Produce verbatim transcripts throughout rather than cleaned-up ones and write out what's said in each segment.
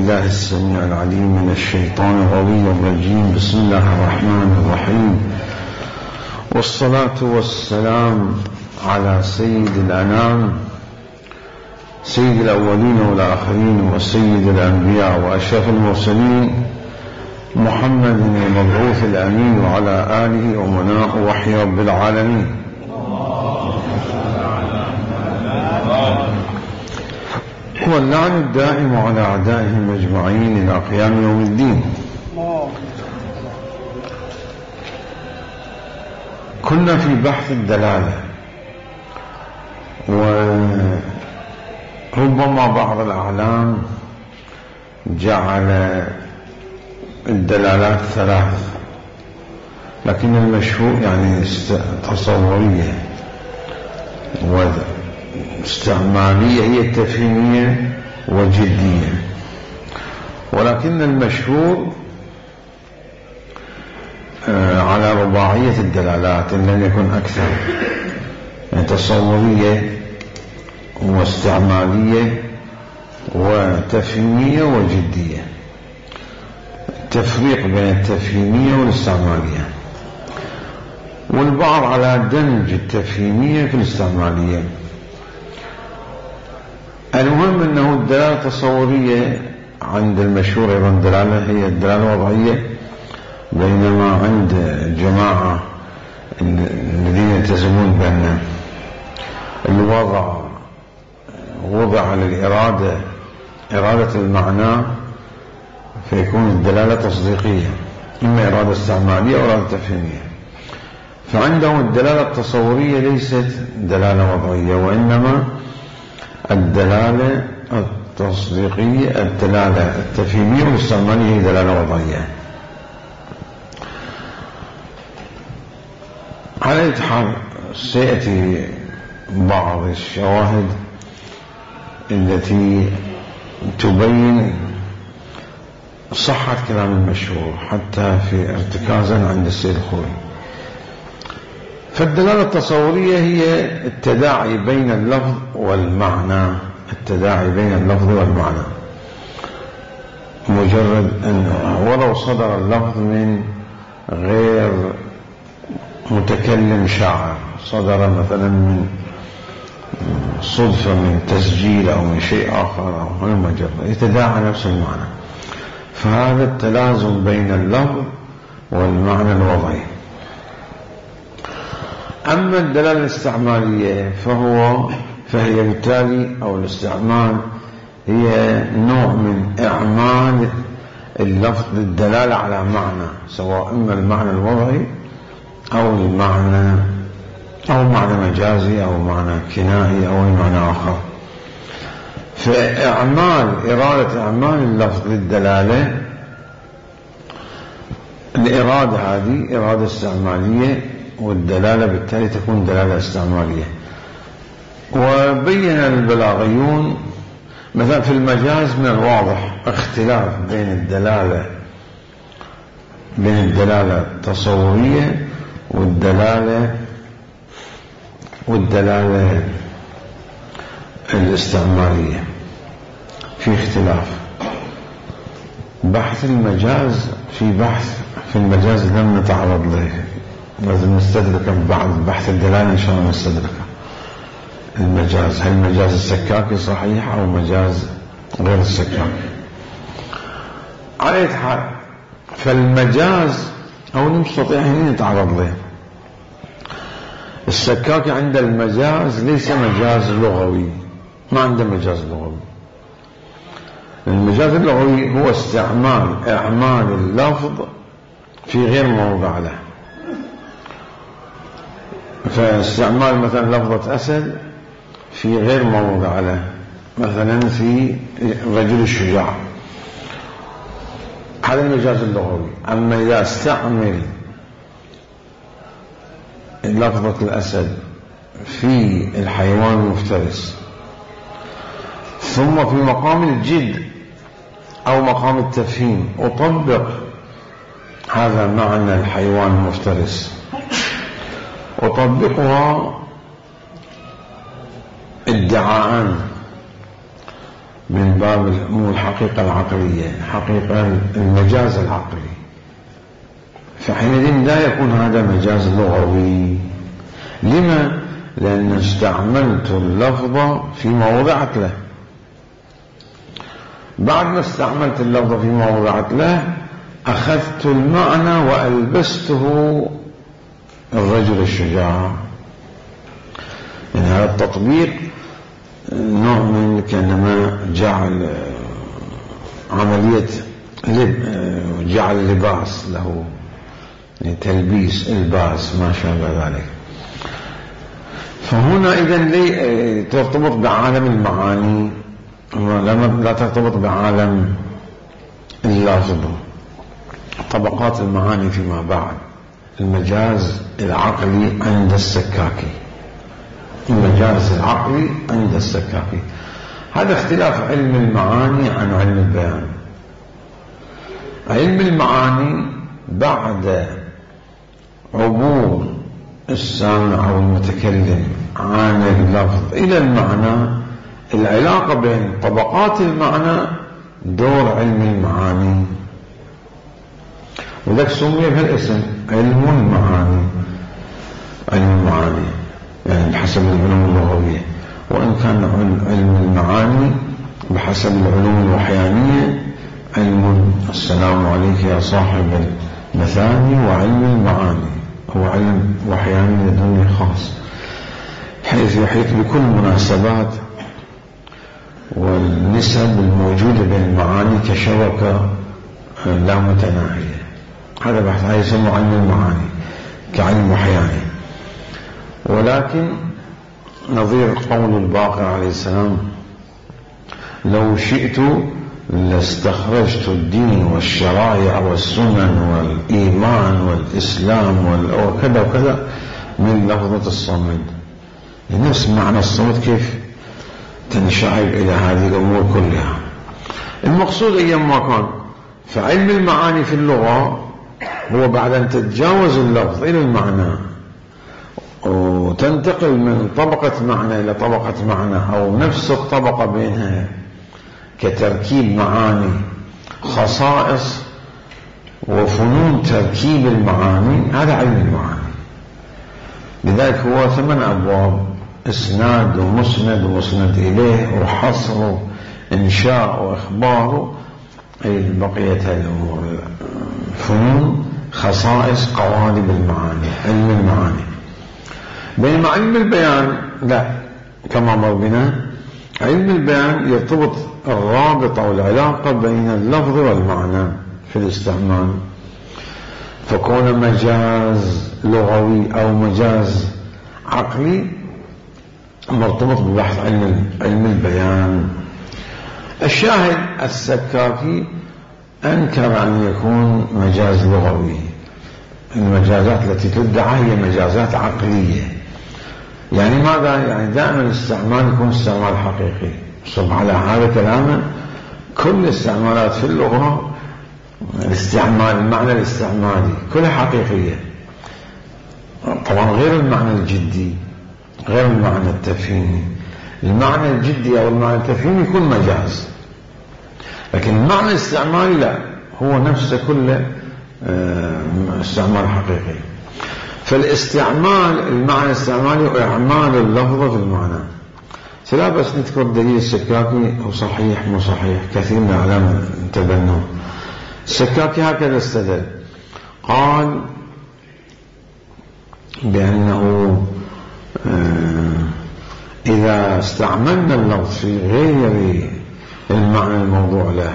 بالله السميع العليم من الشيطان الغوي الرجيم. بسم الله الرحمن الرحيم، والصلاة والسلام على سيد الأنام، سيد الأولين والآخرين، وسيد الأنبياء وأشرف المرسلين، محمد المبعوث الأمين، وعلى آله ومناء وحي رب العالمين. واللعن الدائم على أعدائهم أجمعين إلى قيام يوم الدين. كنا في بحث الدلالة، وربما بعض الأعلام جعل الدلالات ثلاث، لكن المشهور يعني تصورية واستعمالية هي التفهيمية وجدية، ولكن المشهور على رباعية الدلالات إن لم يكن أكثر، يعني تصورية واستعمالية وتفهيمية وجدية، تفريق بين التفهيمية والاستعمالية، والبعض على دمج التفهيمية في الاستعمالية. المهم أنه الدلالة التصورية عند المشهور أيضا الدلالة هي الدلالة الوضعية، بينما عند جماعة الذين يلتزمون بأن الوضع وضع للإرادة إرادة المعنى، فيكون الدلالة تصديقية، إما إرادة استعمالية أو إرادة تفهيمية. فعندهم الدلالة التصورية ليست دلالة وضعية، وإنما الدلالة التصديقية الدلالة التفهيمية والاستعمالية هي دلالة وضعية. على أي حال سيأتي بعض الشواهد التي تبين صحة كلام المشهور حتى في ارتكازا عند السيد الخوئي. فالدلالة التصورية هي التداعي بين اللفظ والمعنى، التداعي بين اللفظ والمعنى، مجرد أن ولو صدر اللفظ من غير متكلم شاعر، صدر مثلا من صدفة من تسجيل أو من شيء آخر أو من مجرد يتداعى نفس المعنى، فهذا التلازم بين اللفظ والمعنى الوضعي. أما الدلالة الاستعمالية فهو فهي بالتالي أو الاستعمال هي نوع من إعمال اللفظ للدلالة على معنى، سواء إما المعنى الوضعي أو المعنى أو معنى مجازي أو معنى كنائي أو معنى آخر. فإعمال إرادة إعمال اللفظ للدلالة، الإرادة هذه إرادة استعمالية، والدلالة بالتالي تكون دلالة استعمالية. وبين البلاغيون مثلا في المجاز من الواضح اختلاف بين الدلالة بين الدلالة التصورية والدلالة والدلالة الاستعمالية، في اختلاف. بحث المجاز في بحث في المجاز لم نتعرض له، لازم نستدرك بعد بحث الدلالة إن شاء الله نستدركه. المجاز هل المجاز السكاكي صحيح أو مجاز غير السكاكي؟ على أي حال فالمجاز أو نستطيع أن نتعرض له. السكاكي عند المجاز ليس مجاز لغوي، ما عنده مجاز لغوي. المجاز اللغوي هو استعمال إعمال اللفظ في غير موضع له، فاستعمال مثلا لفظة أسد في غير موضع له، مثلا في رجل الشجاع، هذا المجاز اللغوي. أما إذا استعمل لفظة الأسد في الحيوان المفترس ثم في مقام الجد أو مقام التفهيم أطبق هذا معنى الحيوان المفترس، أطبقها ادعاءان، من باب مو الحقيقة العقلية، حقيقة المجاز العقلي، فحينئذ لا يكون هذا مجاز لغوي. لما؟ لأن استعملت اللفظ في موضعت له. بعد ما استعملت اللفظ في موضعت له أخذت المعنى وألبسته الرجل الشجاع. يعني هذا التطبيق نوع من كأنما جعل عملية لب جعل لباس له، يعني تلبيس الباس ما شابه ذلك. فهنا إذن لي ترتبط بعالم المعاني، لا ترتبط بعالم اللفظ. طبقات المعاني فيما بعد: المجاز العقلي عند السكاكي، المجاز العقلي عند السكاكي. هذا اختلاف علم المعاني عن علم البيان. علم المعاني بعد عبور السامع أو المتكلم عن اللفظ إلى المعنى، العلاقة بين طبقات المعنى دور علم المعاني، وذلك سمي بهالاسم علم المعاني. علم المعاني يعني بحسب العلوم اللغوية، وإن كان علم المعاني بحسب العلوم الوحيانية علم السلام عليك يا صاحب المثاني، وعلم المعاني هو علم وحياني لدنيا خاص، حيث يحيط بكل المناسبات والنسب الموجودة بين المعاني كشبكة لا متناهية. هذا بحث هذا يسمى علم المعاني كعلم وحياني. ولكن نظير قول الباقر عليه السلام: لو شئت لاستخرجت الدين والشرائع والسنن والإيمان والإسلام وكذا وكذا من لفظة الصمد. نفس معنى الصمد كيف تنشعب إلى هذه الأمور كلها. المقصود أيما كان، فعلم المعاني في اللغة هو بعد أن تتجاوز اللفظ إلى المعنى وتنتقل من طبقة معنى إلى طبقة معنى أو نفس الطبقة بينها كتركيب معاني، خصائص وفنون تركيب المعاني، هذا علم المعاني. لذلك هو ثمان أبواب: إسناد ومسند ومسند إليه وحصر إنشاء وإخبار، أي بقية الأمور فنون خصائص قوالب المعاني، علم المعاني. بينما علم البيان لا، كما مر بنا علم البيان يرتبط الرابط أو العلاقة بين اللفظ والمعنى في الاستعمال، فكون مجاز لغوي أو مجاز عقلي مرتبط ببحث علم, علم البيان. الشاهد السكاكي أنكر أن يكون مجاز لغوي. المجازات التي تدعى هي مجازات عقلية. يعني ماذا؟ يعني دائما الاستعمال يكون استعمال حقيقي. صب على هذا كلامه كل الاستعمالات في اللغة، الاستعمال المعنى الاستعمالي كلها حقيقية، طبعا غير المعنى الجدي، غير المعنى التفهيمي. المعنى الجدي أو المعنى التفهيمي يكون مجاز، لكن المعنى الاستعمالي لا، هو نفسه كله استعمال حقيقي. فالاستعمال المعنى الاستعمالي وإعمال اللفظ في المعنى. سلا بس نذكر دليل السكاكي هو صحيح مو صحيح، كثير من العلماء تبنوه. السكاكي هكذا استدل، قال بأنه إذا استعملنا اللفظ في غير المعنى الموضوع له،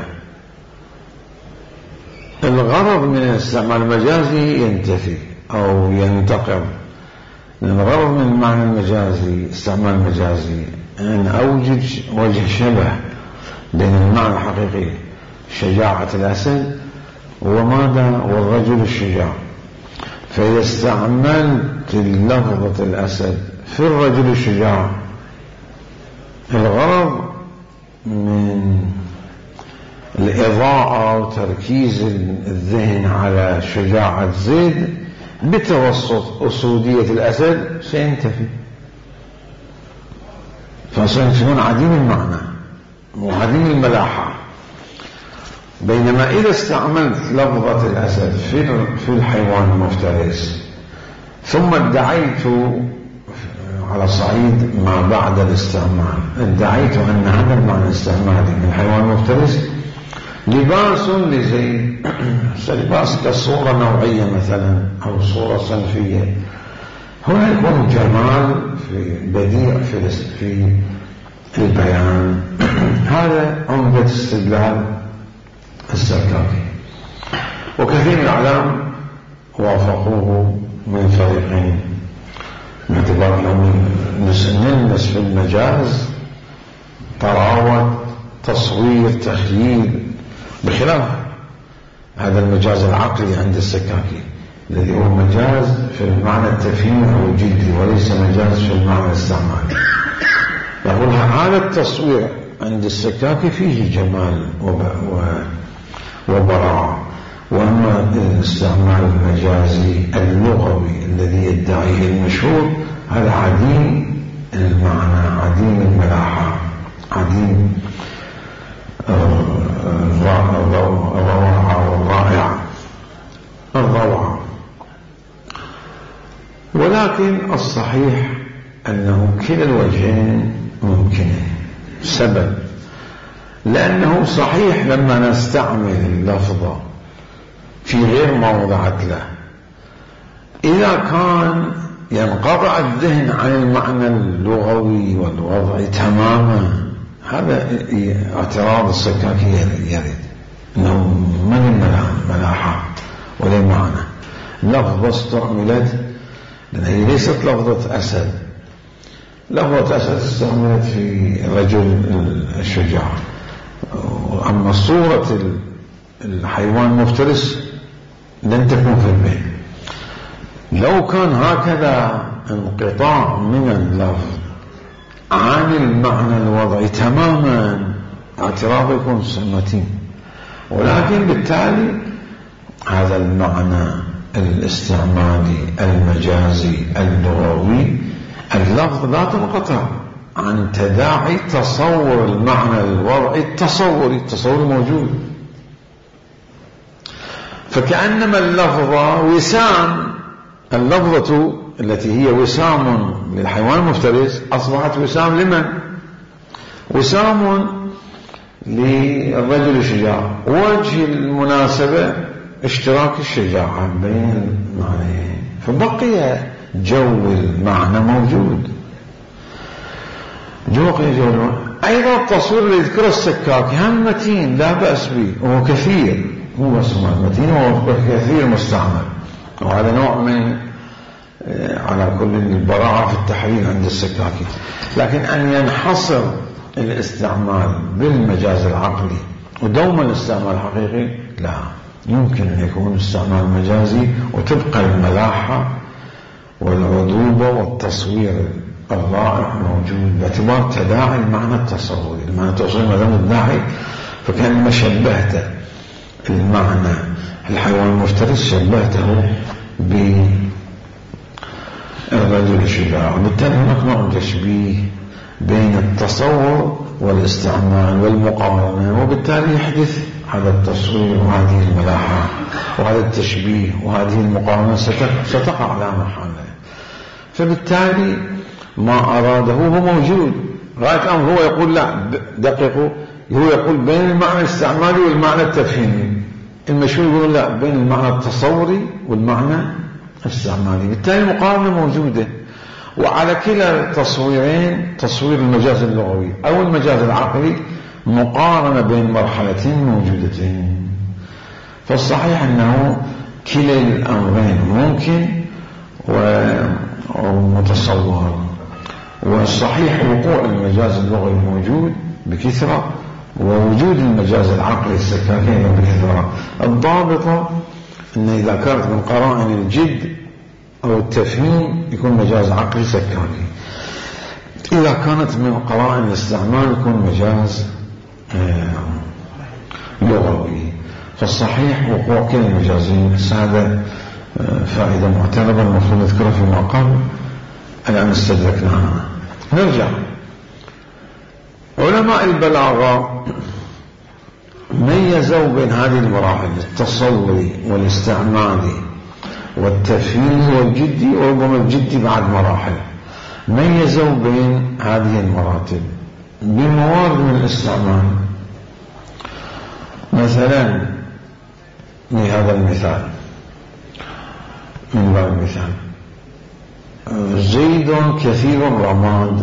الغرض من الاستعمال المجازي ينتفي أو ينتقم. الغرض من المعنى المجازي استعمال المجازي أن أوجد وجه شبه بين المعنى الحقيقي شجاعة الأسد وماذا والرجل الشجاع. فإذا استعملت لفظة الأسد في الرجل الشجاع، الغرض من الإضاءة وتركيز الذهن على شجاعة زيد بتوسط أسودية الأسد سينتفي، فسيكون عديم المعنى. وعديم الملاحة. بينما إذا استعملت لفظة الأسد في الحيوان المفترس ثم ادعيت على صعيد ما بعد الاستعمال، ادعيت أن هذا المعنى الاستعمالي من الحيوان المفترس لباس لزيد، لباس كصورة نوعية مثلا أو صورة صنفية، هنا يكون جمال في بديع في في البيان. هذا عمدة استدلال السكاكي، وكثير من الأعلام وافقوه من فريقين باعتبار أنه نلمس في المجاز طراوة تصوير تخييل، بخلاف هذا المجاز العقلي عند السكاكي الذي هو مجاز في المعنى التفهيمي أو الجدي وليس مجاز في المعنى الاستعمالي. يقول هذا التصوير عند السكاكي فيه جمال وبراعة، وأما الاستعمال المجازي اللغوي الذي يدعيه المشهور هذا عديم المعنى، عديم الملاحة، عديم الروعة والرائعة الروعة. ولكن الصحيح أنه كلا الوجهين ممكنين. سبب لأنه صحيح لما نستعمل اللفظة في غير ما وضعت له، إذا كان ينقطع الذهن عن المعنى اللغوي والوضعي تماما، هذا اعتراض السكاكي يريد أنه من الملاحة ولا معنى لفظة استعملت، لأنها ليست لفظة أسد. لفظة أسد استعملت في رجل الشجاع، أما صورة الحيوان المفترس لن تكون في البيت. لو كان هكذا انقطاع من اللفظ عن المعنى الوضعي تماما، اعتراضه يكون متين. ولكن بالتالي هذا المعنى الاستعمالي المجازي اللغوي، اللفظ لا تنقطع عن تداعي تصور المعنى الوضعي التصوري، التصور موجود. فكأنما اللفظة وسام، اللفظة التي هي وسام للحيوان المفترس أصبحت وسام لمن؟ وسام للرجل الشجاع. وجه المناسبة اشتراك الشجاعة بين المعنيين، فبقي جو المعنى موجود. جو جو أيضا التصوير اللي يذكره السكاكي هم متين لا بأس به، وهو كثير، مو بس متين، وهو كثير مستعمل، وهذا نوع من على كل البراعة في التحرير عند السكاكي. لكن أن ينحصر الاستعمال بالمجاز العقلي ودوما الاستعمال الحقيقي لا، يمكن أن يكون استعمال مجازي وتبقى الملاحة والعذوبة والتصوير الرائع موجود باعتبار تداعي المعنى التصوري. المعنى التصوري ما دام الداعي، فكان ما شبهته المعنى الحيوان المفترس شبهته بالرجل الشجاع، وبالتالي هناك نوع تشبيه بين التصور والاستعمال والمقارنة، وبالتالي يحدث هذا التصوير وهذه الملاحة وهذا التشبيه وهذه المقارنة ستقع على محله. فبالتالي ما أراده هو موجود غاية أمر. هو يقول لا دقيقوا، هو يقول بين المعنى الاستعمالي والمعنى التفهيمي، المشهور يقول لا بين المعنى التصوري والمعنى الاستعمالي. بالتالي المقارنة موجودة، وعلى كلا التصويرين، تصوير المجاز اللغوي أو المجاز العقلي، مقارنة بين مرحلتين موجودتين. فالصحيح أنه كلا الأمرين ممكن ومتصور، والصحيح وقوع المجاز اللغوي موجود بكثرة، ووجود المجاز العقلي السكاكي بكثرة. الضابطة أن إذا كانت من قرائن الجد أو التفهيم يكون مجاز عقلي سكاكي، إذا كانت من قرائن الاستعمال يكون مجاز لغوي. فالصحيح وقوع كلا المجازين. هذا فائدة معتبرة المفروض نذكرها فيما قبل الآن استدركناها. نرجع علماء البلاغة ميزوا بين هذه المراحل: التصوري والاستعمالي والتفهيمي والجدي، وربما الجدي بعد مراحل. ميزوا بين هذه المراتب بموارد من الاستعمال. مثلا لهذا المثال، من باب المثال، زيد كثير الرماد،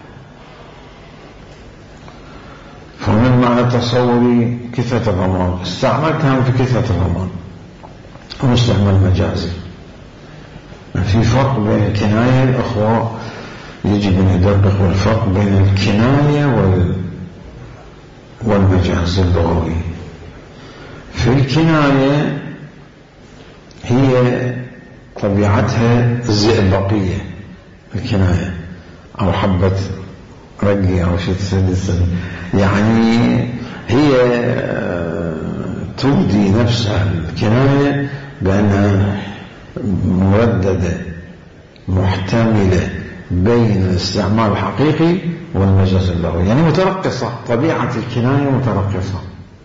فمن معنى تصوري كثرة الرماد، استعملتها في كثرة الرماد، ومستعمل مجازي. في فرق بين الكناية، الأخوة يجب أن يدقق الفرق بين الكناية والمجاز اللغوي. في الكناية هي طبيعتها الزئبقية، الكناية، أو حبة رقي أو شيء تسدس، يعني هي تبدي نفسها الكناية بأنها مرددة محتملة بين الاستعمال الحقيقي والمجاز اللغوي، يعني مترقصة. طبيعة الكناية مترقصة،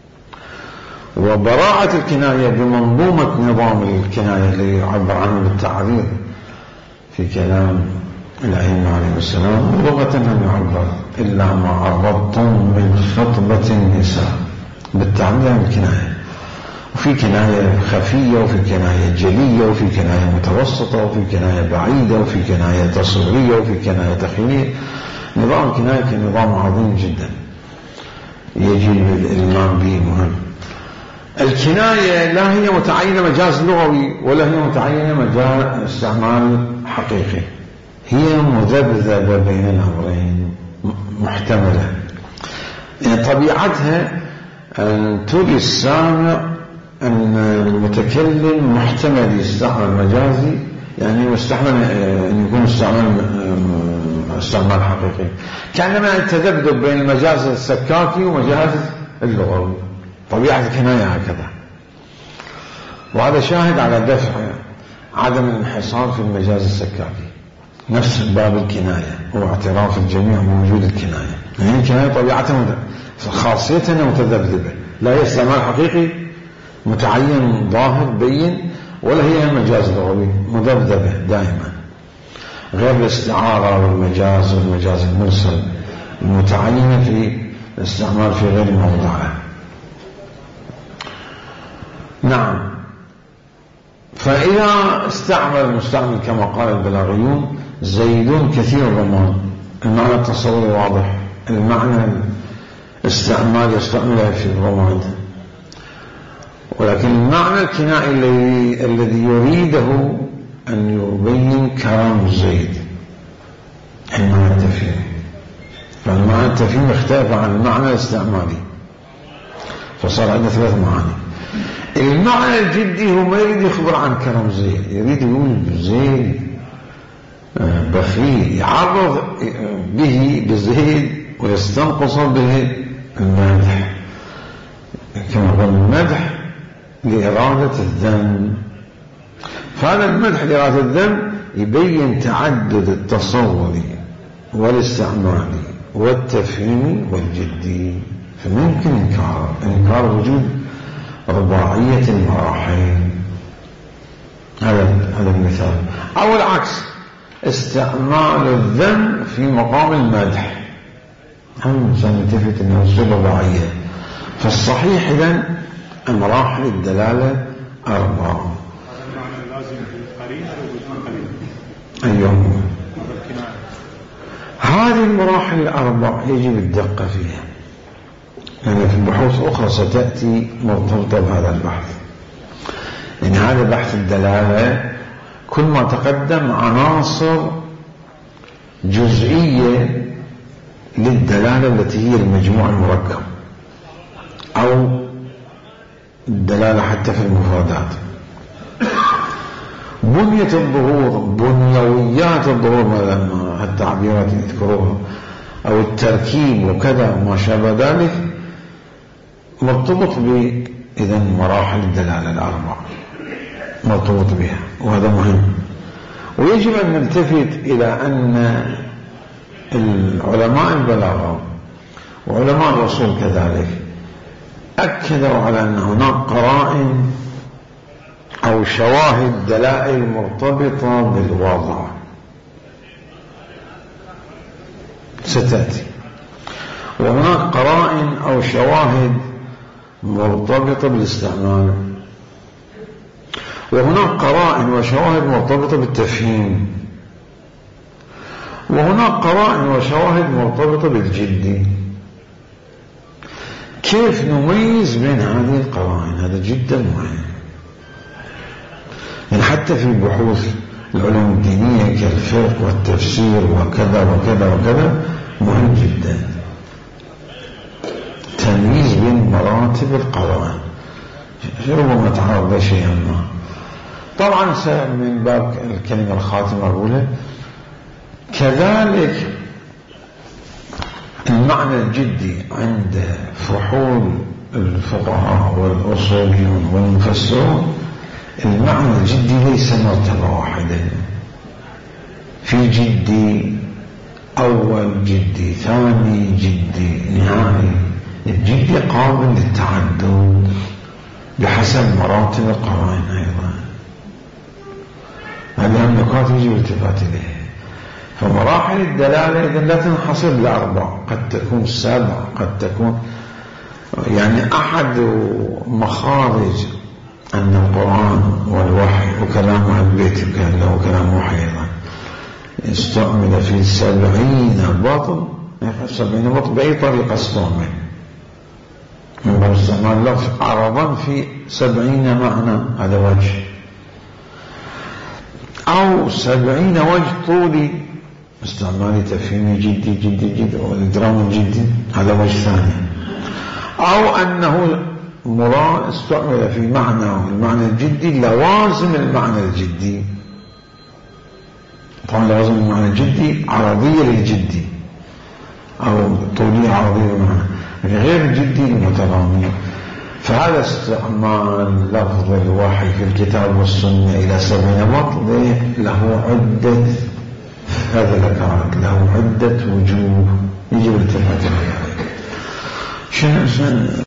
وبراءة الكناية بمنظومة نظام الكناية اللي يعبر عنه بالتعريض في كلام الأئمة عليه السلام، لغة لم يعبر إلا ما عرضتم من خطبة النساء، بالتعريض عن الكناية. وفي كناية خفية، وفي كناية جلية، وفي كناية متوسطة، وفي كناية بعيدة، وفي كناية تصويرية، وفي كناية تخيلية. نظام الكناية كنظام عظيم جدا يجب الإلمام به، مهم. الكناية لا هي متعينة مجاز لغوي ولا هي متعينة مجاز استعمال حقيقي، هي مذبذبة بين الأمرين، محتملة. يعني طبيعتها أن تري السامع أن المتكلم محتمل يستعمل مجازي، يعني مستحمل أن يكون استعمال استعمال حقيقي، كأنما التذبذب بين المجاز السكاكي ومجاز اللغوي. طبيعة الكناية هكذا، وهذا شاهد على دفع عدم الانحصار في المجاز السكاكي، نفس باب الكناية هو اعتراف الجميع بوجود الكناية. يعني الكناية طبيعتها خاصيتها متذبذبة، لا هي استعمال حقيقي متعين ظاهر بين، ولا هي مجاز لغوي مذبذبة دائما، غير الاستعارة والمجاز والمجاز المرسل المتعينة في الاستعمال في غير موضعه. نعم. فإذا استعمل المستعمل كما قال البلاغيون زيد كثير الرماد، المعنى التصوري واضح، المعنى الاستعمال يستعملها في الرماد، ولكن المعنى الكنائي الذي الذي يريده أن يبين كرم زيد المعنى التفهيمي، فالمعنى التفهيمي اختلف عن المعنى الاستعمالي، فصار عندنا ثلاث معاني. المعنى الجدي هو ما يريد يخبر عن كرم زيد، يريد يقول زيد بخيل، يعرض به بزيد ويستنقص به المدح، كما قال المدح لإرادة الذم. فهذا المدح لإرادة الذم يبين تعدد التصوري والاستعمالي والتفهيمي والجدي، فممكن إنكار إنكار وجود رباعية المراحل. هذا هذا المثال. أو العكس، استعمال الذم في مقام المدح، هم سنتفت أنه الصورة رباعية. فالصحيح إذن أن مراحل الدلالة أربعة. أيوة، هذه المراحل الأربع يجب الدقة فيها، لأن يعني في البحوث أخرى ستأتي مرتبطة بهذا البحث. يعني هذا بحث الدلالة كل ما تقدم عناصر جزئية للدلالة التي هي المجموع المركب، أو الدلالة حتى في المفردات. بنية الظهور، بنيويات الظهور مثلا التعبيرات يذكروها، أو التركيب وكذا وما شابه ذلك، مرتبط بإذن مراحل الدلالة الأربع، مرتبط بها، وهذا مهم. ويجب أن نلتفت إلى أن العلماء البلاغة وعلماء الأصول كذلك أكدوا على أن هناك قرائن أو شواهد دلائل مرتبطة بالوضع ستأتي، وهناك قرائن أو شواهد مرتبطة بالاستعمال، وهناك قرائن وشواهد مرتبطة بالتفهيم، وهناك قرائن وشواهد مرتبطة بالجدي. كيف نميز بين هذه القرائن؟ هذا جدا مهم. يعني حتى في بحوث العلوم الدينية كالفقه والتفسير وكذا وكذا وكذا مهم جدا تمييز بين مراتب القرائن. ربما تعرض شيئا ما. طبعا من باب الكلمة الخاتمة الأولى كذلك المعنى الجدي عند فحول الفقهاء والأصوليون والمفسرون، المعنى الجدي ليس مرتبة واحدة، في جدي أول، جدي ثاني، جدي نهائي. الجدي قابل للتعدد بحسب مراتب القرائن أيضا. هذه النقاط يجب الالتفات إليها. فمراحل الدلالة إذن لا تنحصر لأربع، قد تكون سبع، قد تكون يعني أحد مخارج أن القرآن والوحي وكلام أهل البيت له كلام وحي أيضا استعمل في سبعين بطن، سبعين بطن بأي طريقة استعمل من باب استعمال لفظ عرضا في سبعين معنى، هذا وجه، أو سبعين وجه طولي استعمال تفهيمي جدي جدي جدي والإدرام الجدي، هذا وجه ثاني، أو أنه مراد استعمل في معنى المعنى الجدي لوازم المعنى الجدي. طبعا لوازم المعنى الجدي عرضية للجدي أو طولية عرضية للمعنى غير الجدي المترامي. فهذا استعمال لفظ الوحي في الكتاب والسنة إلى سبعين بطن له عدة، هذا ذكرت له عدة وجوه يجب الالتفات إليها. شنو